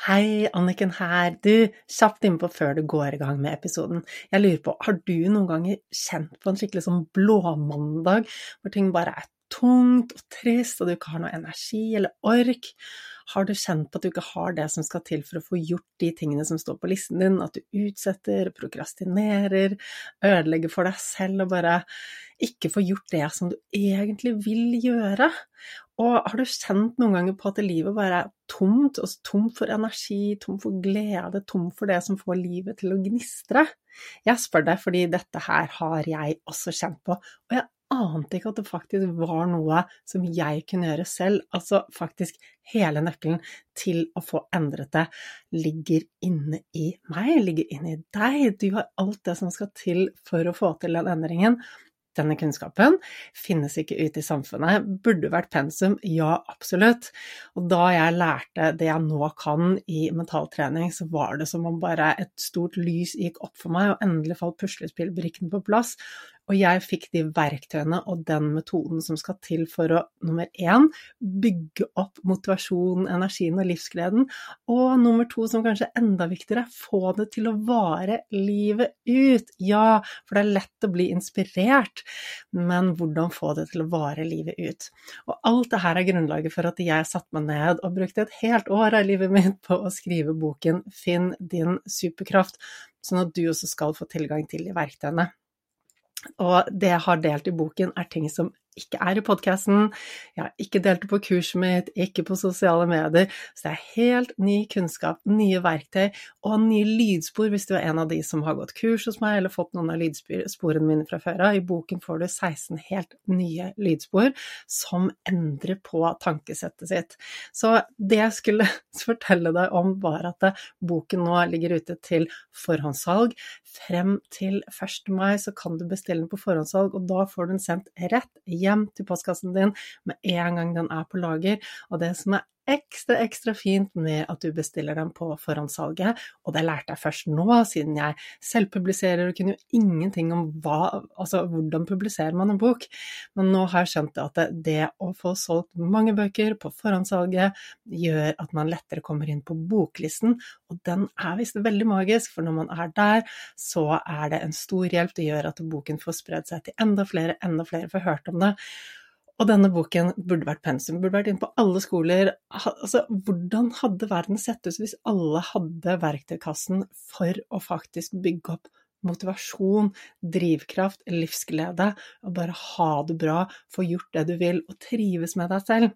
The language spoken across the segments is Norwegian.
Hei, Anniken her. Du, kjapt innpå før du går i gang med episoden. Jeg lurer på, har du noen ganger kjent på en skikkelig sånn blåmandag, hvor ting bare er tungt og trist, og du ikke har noe energi eller ork? Har du kjent på at du ikke har det som skal til for å få gjort de tingene som står på listen din, at du utsetter, prokrastinerer, ødelegger for deg selv og bare ikke får gjort det som du egentlig vil gjøre? Og har du kjent noen ganger på at livet bare er tomt, og tomt for energi, tomt for glede, tomt for det som får livet til å gnistre? Jeg spør deg fordi dette her har jeg også kjent på, og jeg ante ikke at det faktisk var noe som jeg kunne gjøre selv, altså faktisk hele nøkkelen til å få endret det ligger inne i meg, ligger inne i deg. Du har alt det som skal til for å få til den endringen. Denne kunnskapen finnes ikke ute i samfunnet. Burde vært pensum? Ja, absolutt. Og da jeg lærte det jeg nå kan i mentaltrening, så var det som om bare et stort lys gikk opp for meg, og endelig falt puslespillbrikkene på plass. Og jeg fikk de verktøyene og den metoden som skal til for å, nummer 1, bygge opp motivasjonen, energien og livsgleden, og nummer 2, som kanskje er enda viktigere, få det til å vare livet ut. Ja, for det er lett å bli inspirert, men hvordan få det til å vare livet ut? Og alt det her er grunnlaget for at jeg satte meg ned og brukte et helt år av livet mitt på å skrive boken Finn din superkraft, sånn at du også skal få tilgang til de verktøyene. Og det jeg har delt i boken er ting som ikke er i podcasten, jeg har ikke delt det på kurset mitt, ikke på sosiale medier, så det er helt ny kunnskap, nye verktøy og nye lydspor hvis du er en av de som har gått kurs hos meg eller fått noen av lydsporene mine fra før av. I boken får du 16 helt nye lydspor som endrer på tankesettet sitt. Så det jeg skulle fortelle deg om var at boken nå ligger ute til forhåndssalg. Frem til 1. mai så kan du bestille den på forhåndssalg, og da får du den sendt rett hjem til postkassen din med en gang den er på lager. Og det som er ekstra fint med at du bestiller den på forhåndssalget, og det lærte jeg først nå, siden jeg selv publiserer og kunne jo ingenting om hvordan publiserer man en bok, men nå har jeg skjønt at det å få solgt mange bøker på forhåndssalget gjør at man lettere kommer inn på boklisten, og den er visst veldig magisk, for når man er der, så er det en stor hjelp. Det gjør at boken får spredd seg til enda flere får hørt om det. Og denne boken burde vært pensum, burde vært inne på alle skoler. Altså, hvordan hadde verden sett ut hvis alle hadde verktøykassen for å faktisk bygge opp motivasjon, drivkraft, livsglede, og bare ha det bra, få gjort det du vil, og trives med deg selv?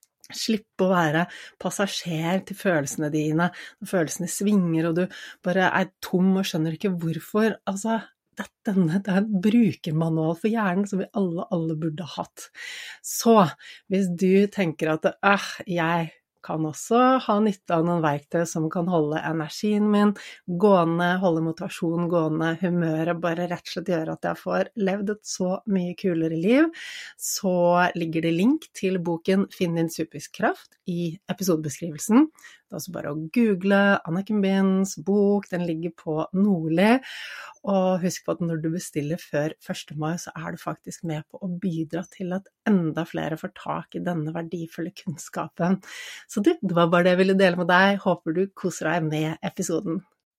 Slippe å være passasjer til følelsene dine, når følelsene svinger, og du bare er tom og skjønner ikke hvorfor. Altså, det er en brukermanual for hjernen som vi alle burde ha hatt. Så hvis du tenker at jeg kan også ha nytte av noen verktøy som kan holde energien min gående, holde motivasjonen gående, humøret, bare rett og slett gjøre at jeg får levd et så mye kulere liv, så ligger det link til boken Finn din superkraft i episodebeskrivelsen. Det er også bare å google Anniken Binds bok, den ligger på Nordli, og husk på at når du bestiller før 1. mai, så er du faktisk med på å bidra til at enda flere får tak i denne verdifulle kunnskapen. Så det var bare det jeg ville dele med deg. Håper du koser deg med episoden.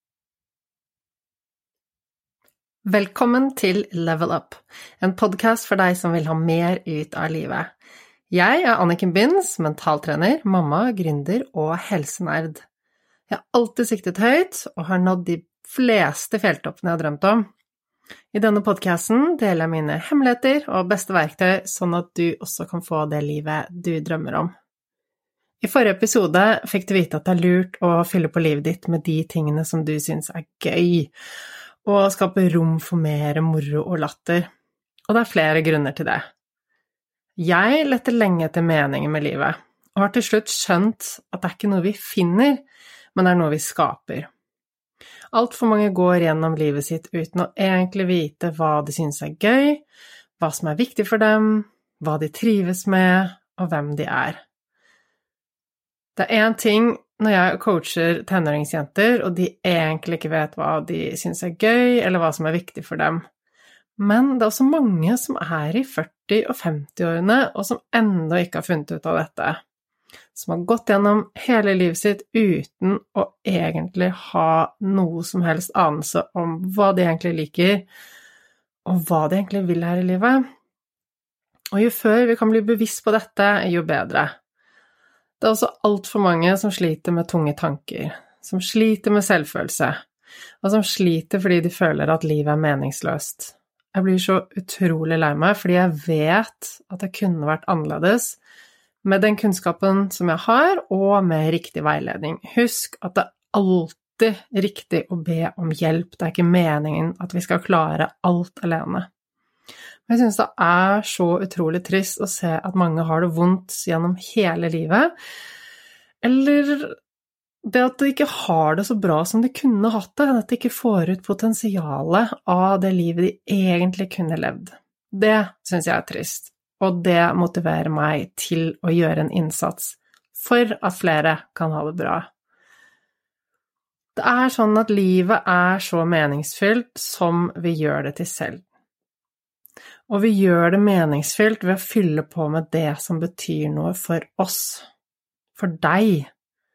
Velkommen til Level Up, en podcast for deg som vil ha mer ut av livet. Jeg er Anniken Binds, mentaltrener, mamma, gründer og helsenerd. Jeg har alltid siktet høyt og har nådd de fleste fjelltoppene jeg har drømt om. I denne podcasten deler jeg mine hemmeligheter og beste verktøy, sånn at du også kan få det livet du drømmer om. I forrige episode fikk du vite at det er lurt å fylle på livet ditt med de tingene som du synes er gøy, og skape rom for mer moro og latter. Og det er flere grunner til det. Jeg lette lenge etter meningen med livet, og har til slutt skjønt at det er ikke noe vi finner, men det er noe vi skaper. Alt for mange går gjennom livet sitt uten å egentlig vite hva de synes er gøy, hva som er viktig for dem, hva de trives med, og hvem de er. Det er en ting når jeg coacher tenåringsjenter, og de egentlig ikke vet hva de synes er gøy, eller hva som er viktig for dem. Men det er også mange som er i 40- og 50-årene, og som enda ikke har funnet ut av dette. som har gått gjennom hele livet sitt uten å egentlig ha noe som helst anelse om hva de egentlig liker, og hva de egentlig vil her i livet. Og jo før vi kan bli bevisst på dette, jo bedre. Det er også alt for mange som sliter med tunge tanker, som sliter med selvfølelse, og som sliter fordi de føler at livet er meningsløst. Jeg blir så utrolig lei meg, fordi jeg vet at det kunne vært annerledes med den kunnskapen som jeg har, og med riktig veiledning. Husk at det er alltid riktig å be om hjelp. Det er ikke meningen at vi skal klare alt alene. Men jeg synes det er så utrolig trist å se at mange har det vondt gjennom hele livet, eller det at de ikke har det så bra som de kunne hatt det, at de ikke får ut potensialet av det livet de egentlig kunne levd. Det synes jeg er trist, og det motiverer meg til å gjøre en innsats for at flere kan ha det bra. Det er sånn at livet er så meningsfylt som vi gjør det til selv. Og vi gjør det meningsfylt ved å fylle på med det som betyr noe for oss, for deg.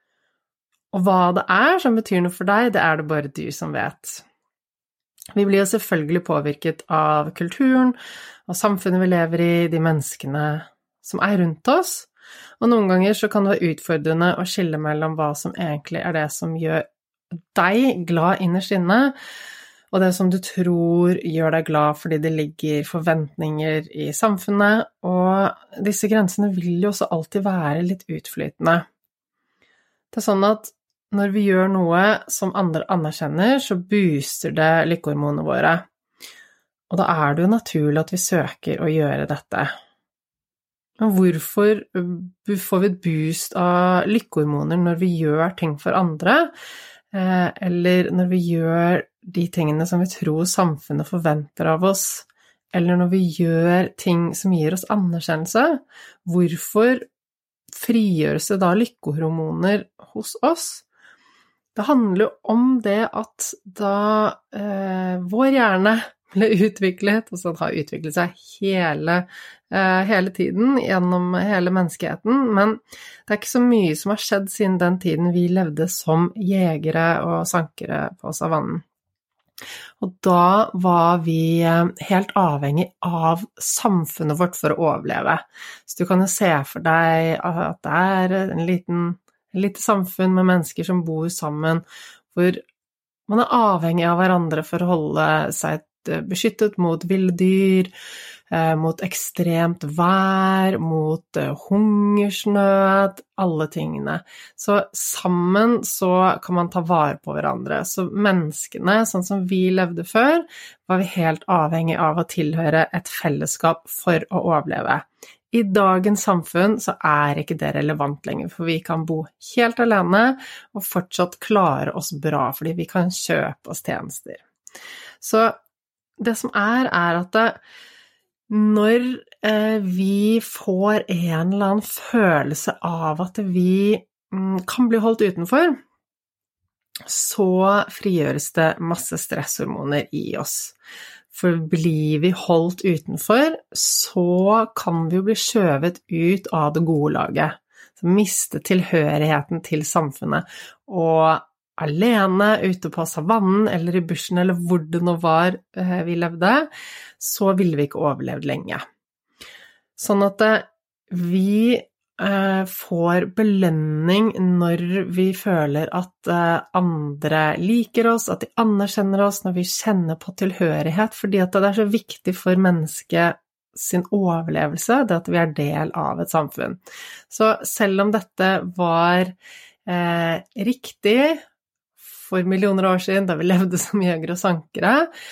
Og hva det er som betyr noe for deg, det er det bare du som vet. Vi blir jo selvfølgelig påvirket av kulturen og samfunnet vi lever i, de menneskene som er rundt oss. Og noen ganger så kan det være utfordrende å skille mellom hva som egentlig er det som gjør deg glad innerst inne, og det som du tror gjør deg glad fordi det ligger forventninger i samfunnet, og disse grensene vil jo også alltid være litt utflytende. Det er sånn at når vi gjør noe som andre anerkjenner, så booster det lykkehormonene våre. Og da er det jo naturlig at vi søker å gjøre dette. Men hvorfor får vi et boost av lykkehormoner når vi gjør ting for andre, eller når vi gjør de tingene som vi tror samfunnet forventer av oss, eller når vi gjør ting som gir oss anerkjennelse? Hvorfor frigjøres det da lykkehormoner hos oss? Det handler jo om det at da vår hjerne ble utviklet, og så har utviklet seg hele tiden gjennom hele menneskeheten, men det er ikke så mye som har skjedd siden den tiden vi levde som jegere og sankere på savannen. Og da var vi helt avhengig av samfunnet vårt for å overleve. Så du kan jo se for deg at det er et lite samfunn med mennesker som bor sammen, hvor man er avhengig av hverandre for å holde seg beskyttet mot ville dyr, mot ekstremt vær, mot hungersnød, alle tingene. Så sammen så kan man ta vare på hverandre. Så menneskene, sånn som vi levde før, var vi helt avhengig av å tilhøre et fellesskap for å overleve. I dagens samfunn så er ikke det relevant lenger, for vi kan bo helt alene og fortsatt klare oss bra, fordi vi kan kjøpe oss tjenester. Så det som er at når vi får en eller annen følelse av at vi kan bli holdt utenfor, så frigjøres det masse stresshormoner i oss. For blir vi holdt utenfor, så kan vi jo bli skjøvet ut av det gode laget. Så miste tilhørigheten til samfunnet. Og alene ute på savannen eller i bushen eller hvor det nå var vi levde, så ville vi ikke overlevd lenge. Sånn at vi får belønning når vi føler at andre liker oss, at de anerkjenner oss, når vi kjenner på tilhørighet, fordi at det er så viktig for mennesket sin overlevelse, det at vi er del av et samfunn. Så selv om dette var riktig for millioner år siden, da vi levde som jegere og sankere,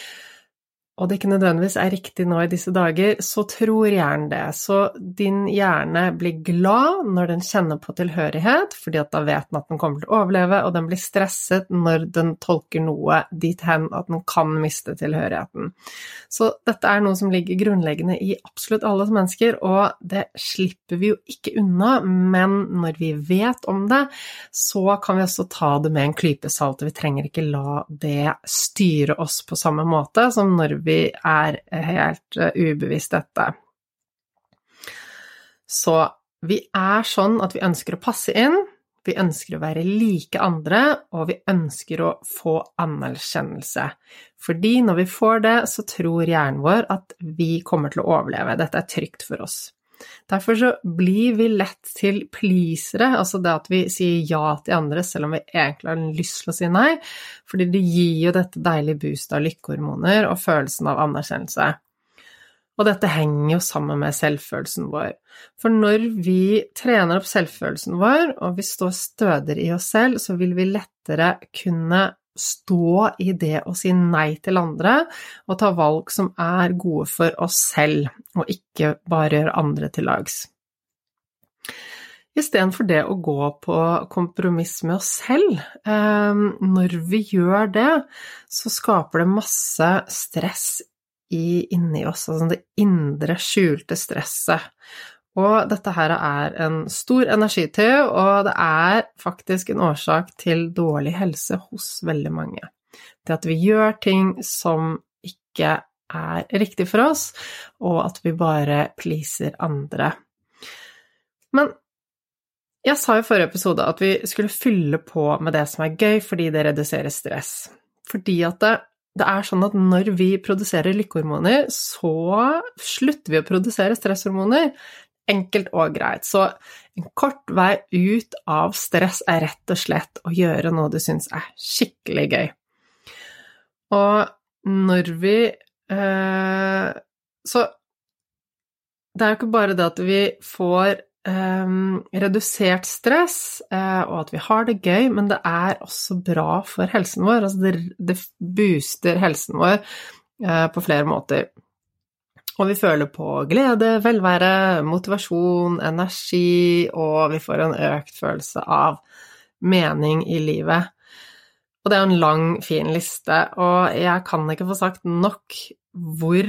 og det ikke nødvendigvis er riktig nå i disse dager, så tror hjernen det. Så din hjerne blir glad når den kjenner på tilhørighet, fordi at da vet den at den kommer til å overleve, og den blir stresset når den tolker noe dit hen at den kan miste tilhørigheten. Så dette er noe som ligger grunnleggende i absolutt alle mennesker, og det slipper vi jo ikke unna, men når vi vet om det, så kan vi også ta det med en klype salt, og vi trenger ikke la det styre oss på samme måte som når vi er helt ubevisst dette. Så Vi sånn at vi ønsker å passe inn, vi ønsker å være like andre, og vi ønsker å få anerkjennelse. Fordi når vi får det, så tror hjernen vår at vi kommer til å overleve. Dette trygt for oss. Derfor så blir vi lett til pleasere, altså det at vi sier ja til andre, selv om vi egentlig har lyst til å si nei, fordi det gir jo dette deilige boost av lykkehormoner og følelsen av anerkjennelse. Og dette henger jo sammen med selvfølelsen vår. For når vi trener opp selvfølelsen vår, og vi står stødigere i oss selv, så vil vi lettere kunne stå i det å si nei til andre, og ta valg som gode for oss selv, og ikke bare gjøre andre til lags. I stedet for det å gå på kompromiss med oss selv, når vi gjør det, så skaper det masse stress inni oss, altså det indre skjulte stresset. Og dette her en stor energitøy, og det faktisk en årsak til dårlig helse hos veldig mange. Det at vi gjør ting som ikke riktig for oss, og at vi bare pleaser andre. Men jeg sa i forrige episode at vi skulle fylle på med det som gøy, fordi det reduserer stress. Fordi at det sånn at når vi produserer lykkehormoner, så slutter vi å produsere stresshormoner. Enkelt og greit. Så en kort vei ut av stress rett og slett å gjøre noe du synes skikkelig gøy. Og når vi så det jo ikke bare det at vi får redusert stress, og at vi har det gøy, men det også bra for helsen vår. Altså det booster helsen vår på flere måter. Og vi føler på glede, velvære, motivasjon, energi, og vi får en økt følelse av mening i livet. Og det en lang, fin liste, og jeg kan ikke få sagt nok hvor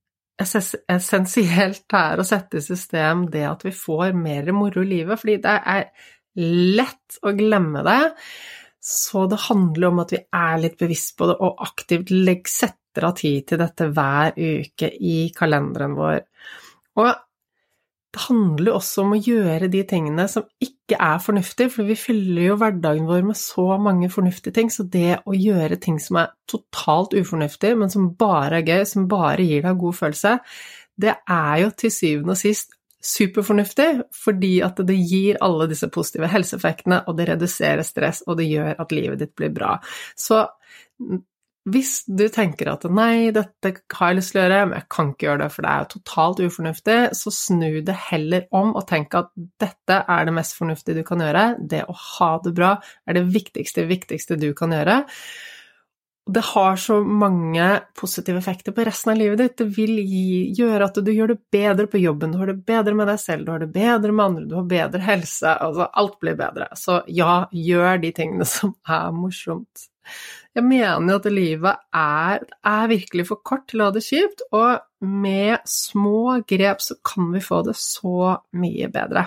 essensielt det å sette i system det at vi får mer moro i livet, fordi det lett å glemme det, så det handler om at vi litt bevisst på det, og aktivt setter av tid til dette hver uke i kalenderen vår. Og det handler også om å gjøre de tingene som ikke fornuftige, for vi fyller jo hverdagen vår med så mange fornuftige ting, så det å gjøre ting som totalt ufornuftige, men som bare gøy, som bare gir deg god følelse, det jo til syvende og sist superfornuftig, fordi at det gir alle disse positive helseeffektene, og det reduserer stress, og det gjør at livet ditt blir bra. Så hvis du tenker at nei, dette har jeg lyst til å gjøre, men jeg kan ikke gjøre det, for det jo totalt ufornuftig, så snu det heller om og tenk at dette det mest fornuftige du kan gjøre. Det å ha det bra det viktigste du kan gjøre. Det har så mange positive effekter på resten av livet ditt. Det vil gjøre at du gjør det bedre på jobben, du har det bedre med deg selv, du har det bedre med andre, du har bedre helse, altså alt blir bedre. Så ja, gjør de tingene som morsomt. Jeg mener jo at livet virkelig for kort til å ha det kjipt, og med små grep så kan vi få det så mye bedre.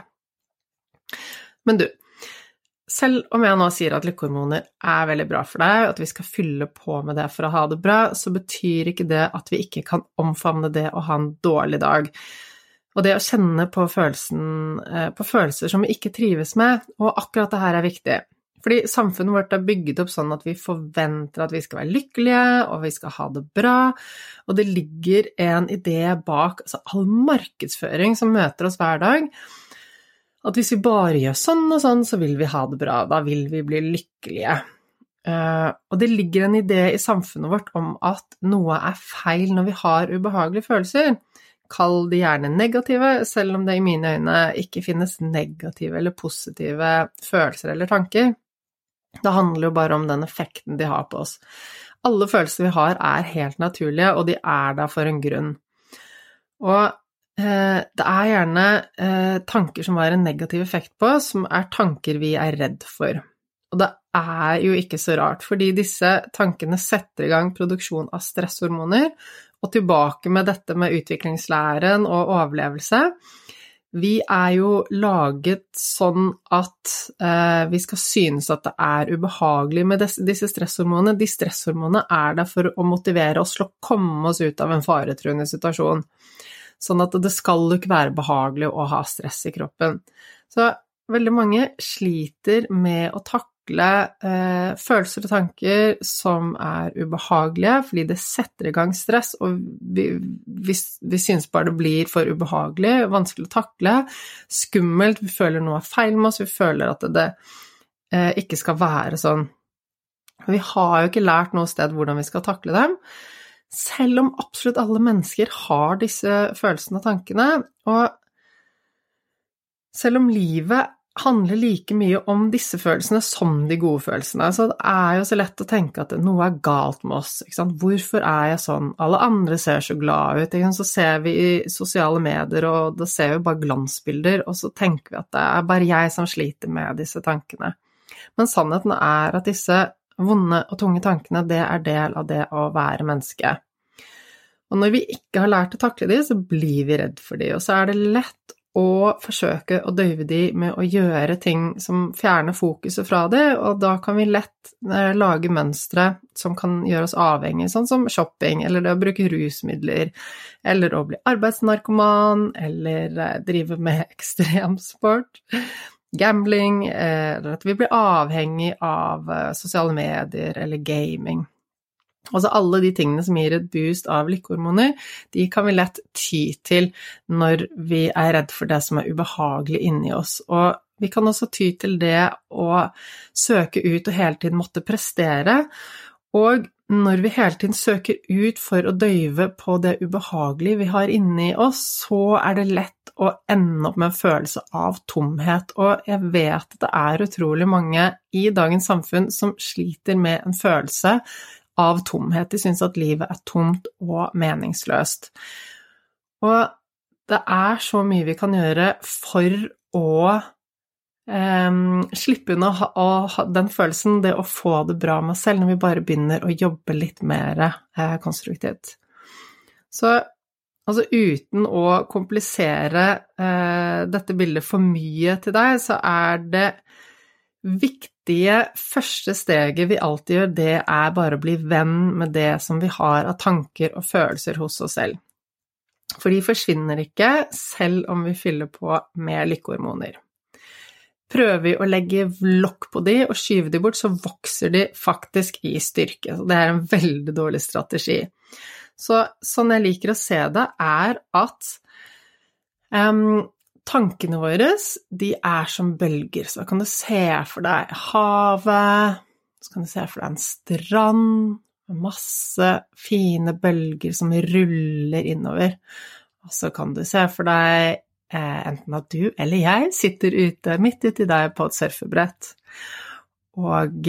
Men du, selv om jeg nå sier at lykkehormoner veldig bra for deg, og at vi skal fylle på med det for å ha det bra, så betyr ikke det at vi ikke kan omfavne det å ha en dårlig dag. Og det å kjenne på følelser som vi ikke trives med, og akkurat det her viktig. Fordi samfunnet vårt bygget opp sånn at vi forventer at vi skal være lykkelige, og vi skal ha det bra, og det ligger en idé bak all markedsføring som møter oss hver dag, at hvis vi bare gjør sånn og sånn, så vil vi ha det bra, da vil vi bli lykkelige. Og det ligger en idé i samfunnet vårt om at noe feil når vi har ubehagelige følelser. Kall de gjerne negative, selv om det i mine øyne ikke finnes negative eller positive følelser eller tanker. Det handler jo bare om den effekten de har på oss. Alle følelser vi har helt naturlige, og de der for en grunn. Og det gjerne tanker som har en negativ effekt på oss, som tanker vi redd for. Og det jo ikke så rart, fordi disse tankene setter i gang produksjon av stresshormoner, og tilbake med dette med utviklingslæren og overlevelse. Vi jo laget sånn at vi skal synes at det ubehagelig med disse stresshormonene. De stresshormonene der for å motivere oss til å komme oss ut av en faretruende situasjon. sånn at det skal jo ikke være behagelig å ha stress i kroppen. Så veldig mange sliter med å takle følelser og tanker som ubehagelige, fordi det setter i gang stress, og vi synes bare det blir for ubehagelig, vanskelig å takle, skummelt, vi føler noe feil med oss, vi føler at det ikke skal være sånn. Vi har jo ikke lært noe sted hvordan vi skal takle dem, selv om absolutt alle mennesker har disse følelsene og tankene, og selv om livet handler like mye om disse følelsene som de gode følelsene, så det jo så lett å tenke at noe galt med oss, ikke sant? Hvorfor jeg sånn? Alle andre ser så glad ut, ikke sant? Så ser vi i sosiale medier, og da ser vi bare glansbilder, og så tenker vi at det bare jeg som sliter med disse tankene. Men sannheten at disse vonde og tunge tankene, det del av det å være menneske. Og når vi ikke har lært å takle de, så blir vi redd for de, og så det lett og forsøke å døyve de med å gjøre ting som fjerner fokuset fra det, og da kan vi lett lage mønstre som kan gjøre oss avhengige, sånn som shopping, eller det å bruke rusmidler, eller å bli arbeidsnarkoman, eller drive med ekstremsport, gambling, eller at vi blir avhengig av sosiale medier eller gaming. Altså alle de tingene som gir et boost av lykkehormoner, de kan vi lett ty til når vi redd for det som ubehagelig inni oss. Og vi kan også ty til det å søke ut og hele tiden måtte prestere. Og når vi hele tiden søker ut for å døyve på det ubehagelige vi har inni oss, så det lett å ende opp med en følelse av tomhet. Og jeg vet at det utrolig mange i dagens samfunn som sliter med en følelse av tomhet. De synes at livet tomt og meningsløst. Og det så mye vi kan gjøre for å slippe unna den følelsen, det å få det bra med oss selv, når vi bare begynner å jobbe litt mer konstruktivt. Så altså uten å komplisere dette bildet for mye til deg, så det viktige første steget vi alltid gjør, det bare å bli venn med det som vi har av tanker og følelser hos oss selv. For de forsvinner ikke, selv om vi fyller på med lykkehormoner. Prøver vi å legge lokk på de og skyve de bort, så vokser de faktisk i styrke. Så det en veldig dårlig strategi. Så sånn jeg liker å se det, at tankene våre, de som bølger. Så da kan du se for deg havet, så kan du se for deg en strand, med masse fine bølger som ruller innover. Og så kan du se for deg enten at du eller jeg sitter ute, midt ute i deg på et surfebrett. Og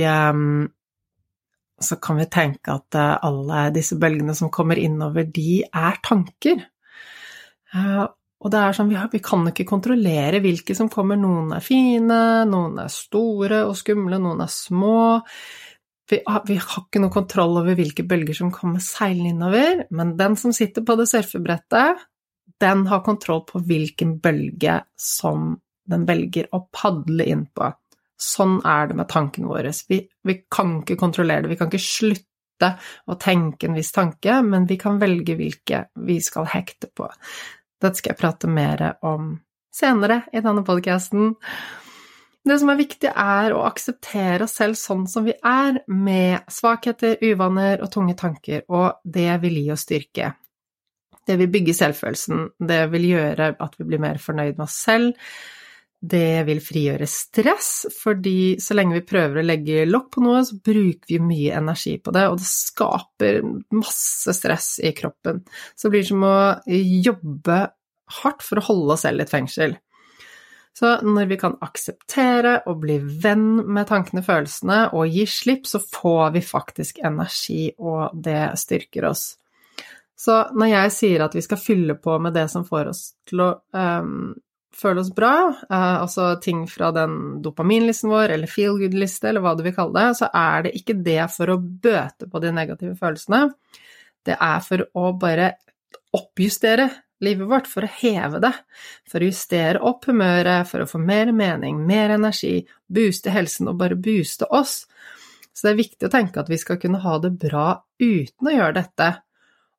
så kan vi tenke at alle disse bølgene som kommer innover, de tanker. Og det sånn, vi kan ikke kontrollere hvilke som kommer. Noen fine, noen store og skumle, noen små. Vi har ikke noe kontroll over hvilke bølger som kommer seilende innover, men den som sitter på det surfebrettet, den har kontroll på hvilken bølge som den velger å padle inn på. Sånn det med tankene våre. Vi kan ikke kontrollere det, vi kan ikke slutte å tenke en viss tanke, men vi kan velge hvilke vi skal hekte på. Dette skal jeg prate mer om senere i denne podcasten. Det som viktig å akseptere oss selv sånn som vi med svakheter, uvaner og tunge tanker, og det vil gi oss styrke. Det vil bygge selvfølelsen, det vil gjøre at vi blir mer fornøyd med oss selv, det vil frigjøre stress, fordi så lenge vi prøver å legge lokk på noe, så bruker vi mye energi på det, og det skaper masse stress i kroppen. Så det blir som å jobbe hardt for å holde oss selv i et fengsel. Så når vi kan akseptere og bli venn med tankene og følelsene og gi slipp, så får vi faktisk energi, og det styrker oss. Så når jeg sier at vi skal fylle på med det som får oss til å føle oss bra, altså ting fra den dopaminlisten vår, eller feel-good-liste, eller hva du vil kalle det, så det ikke det for å bøte på de negative følelsene. Det for å bare oppjustere livet vårt, for å heve det, for å justere opp humøret, for å få mer mening, mer energi, booste helsen og bare booste oss. Så det viktig å tenke at vi skal kunne ha det bra uten å gjøre dette.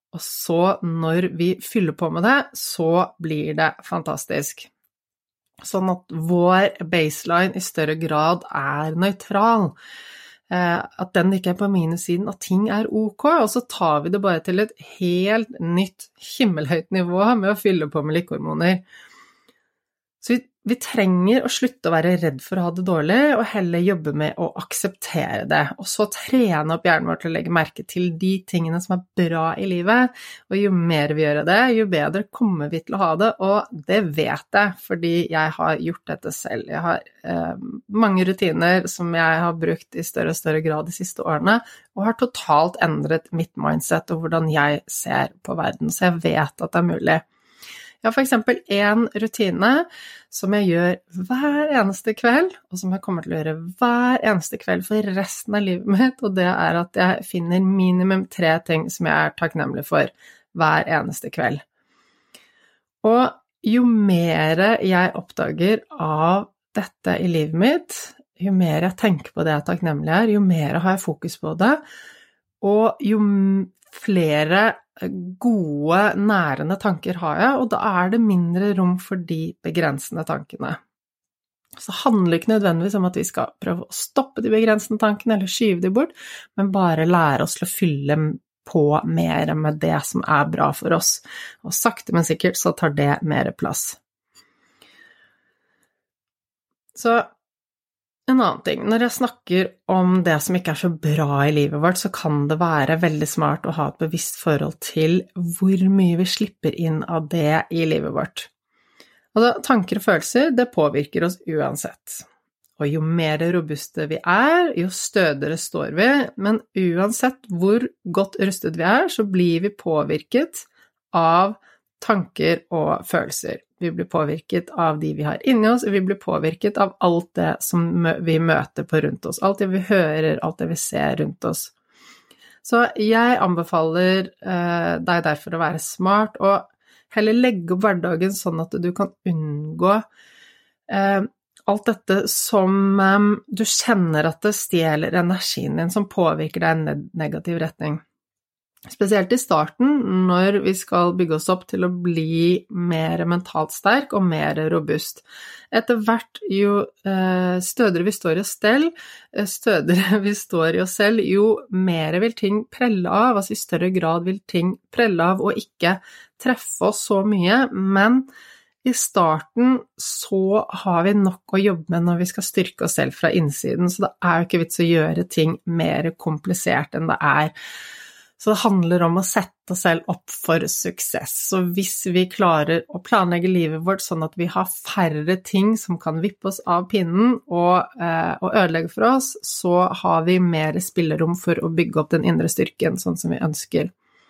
og så når vi fyller på med det, så blir det fantastisk. Sånn at vår baseline i større grad nøytral. At den ikke på minussiden, at ting ok, og så tar vi det bare til et helt nytt himmelhøyt nivå med å fylle på med lykkehormoner. Så vi trenger å slutte å være redd for å ha det dårlig, og heller jobbe med å akseptere det, og så trene opp hjernen vår til å legge merke til de tingene som bra i livet, og jo mer vi gjør det, jo bedre kommer vi til å ha det, og det vet jeg, fordi jeg har gjort dette selv. Jeg har mange rutiner som jeg har brukt i større og større grad de siste årene, og har totalt endret mitt mindset og hvordan jeg ser på verden, så jeg vet at det mulig. Jeg har for eksempel en rutine som jeg gjør hver eneste kveld, og som jeg kommer til å gjøre hver eneste kveld for resten av livet mitt, og det at jeg finner minimum 3 ting som jeg takknemlig for hver eneste kveld. Og jo mer jeg oppdager av dette i livet mitt, jo mer jeg tenker på det jeg takknemlig jo mer har jeg fokus på det, og jo flere gode, nærende tanker har jeg, og da det mindre rom for de begrensende tankene. Så det handler ikke nødvendigvis om at vi skal prøve å stoppe de begrensende tankene, eller skyve de bort, men bare lære oss til å fylle på mer med det som bra for oss. Og sakte, men sikkert så tar det mer plass. Så en annen ting, når jeg snakker om det som ikke så bra i livet vårt, så kan det være veldig smart å ha et bevisst forhold til hvor mye vi slipper inn av det i livet vårt. Altså, tanker og følelser, det påvirker oss uansett. Og jo mer robuste vi jo stødigere står vi, men uansett hvor godt rustet vi så blir vi påvirket av tanker og følelser. Vi blir påvirket av de vi har inni oss, og vi blir påvirket av alt det som vi møter på rundt oss, alt det vi hører, alt det vi ser rundt oss. Så jeg anbefaler deg derfor å være smart, og heller legge opp hverdagen sånn at du kan unngå alt dette som du kjenner at det stjeler energien din, som påvirker deg i en negativ retning. Spesielt i starten, når vi skal bygge oss opp til å bli mer mentalt sterk og mer robust. Etter hvert, jo stødigere vi står i oss selv, jo mer vil ting prelle av, altså i større grad vil ting prelle av og ikke treffe oss så mye, men i starten så har vi nok å jobbe med når vi skal styrke oss selv fra innsiden, så det jo ikke vits å gjøre ting mer komplisert enn det Så det handler om å sette oss selv opp for suksess. Så hvis vi klarer å planlegge livet vårt sånn at vi har færre ting som kan vippe oss av pinnen og ødelegge for oss, så har vi mer spillerom for å bygge opp den indre styrken sånn som vi ønsker.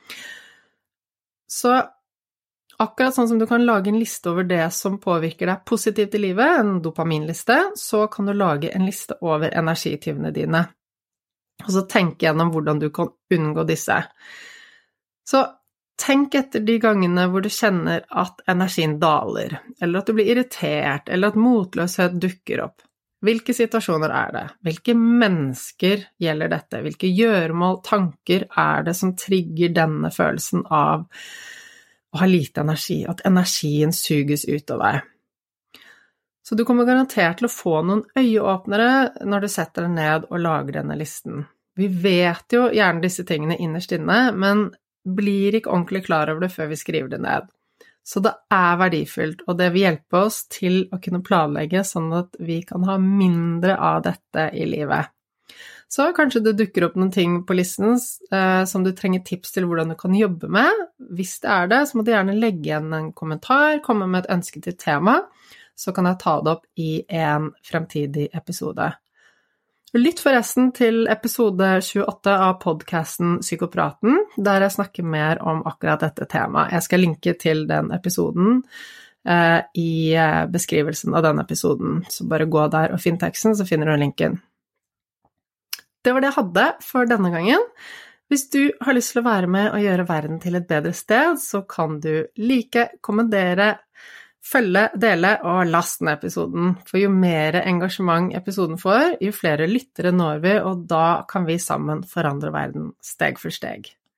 Så akkurat sånn som du kan lage en liste over det som påvirker deg positivt i livet, en dopaminliste, så kan du lage en liste over energityvene dine. Og så tenk gjennom hvordan du kan unngå disse. Så tenk etter de gangene hvor du kjenner at energien daler, eller at du blir irritert, eller at motløshet dukker opp. Hvilke situasjoner det? Hvilke mennesker gjelder dette? Hvilke gjøremål, tanker det som trigger denne følelsen av å ha lite energi, at energien suges ut av deg? Så du kommer garantert til å få noen øyeåpnere når du setter deg ned og lager denne listen. Vi vet jo gjerne disse tingene innerst inne, men blir ikke ordentlig klar over det før vi skriver det ned. Så det verdifullt, og det vil hjelpe oss til å kunne planlegge sånn at vi kan ha mindre av dette i livet. Så kanskje det dukker opp noen ting på listen som du trenger tips til hvordan du kan jobbe med. Hvis det det, så må du gjerne legge igjen en kommentar, komme med et ønske til tema, så kan jeg ta det opp i en fremtidig episode. Lytt forresten til episode 28 av podcasten Psykopraten, der jeg snakker mer om akkurat dette temaet. Jeg skal linke til den episoden i beskrivelsen av denne episoden, så bare gå der og finn teksten, så finner du linken. Det var det jeg hadde for denne gangen. Hvis du har lyst til å være med og gjøre verden til et bedre sted, så kan du like, kommendere, følge, dele og laste ned episoden, for jo mer engasjement episoden får, jo flere lyttere når vi, og da kan vi sammen forandre verden steg for steg.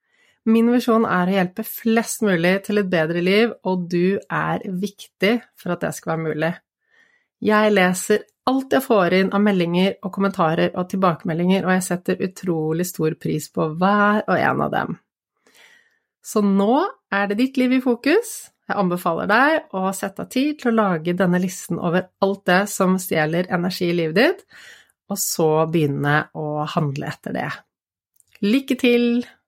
Min visjon å hjelpe flest mulig til et bedre liv, og du viktig for at det skal være mulig. Jeg leser alt jeg får inn av meldinger og kommentarer og tilbakemeldinger, og jeg setter utrolig stor pris på hver og en av dem. Så nå det ditt liv i fokus. Jeg anbefaler deg å sette av tid til å lage denne listen over alt det som stjeler energi i livet ditt, og så begynne å handle etter det. Lykke til!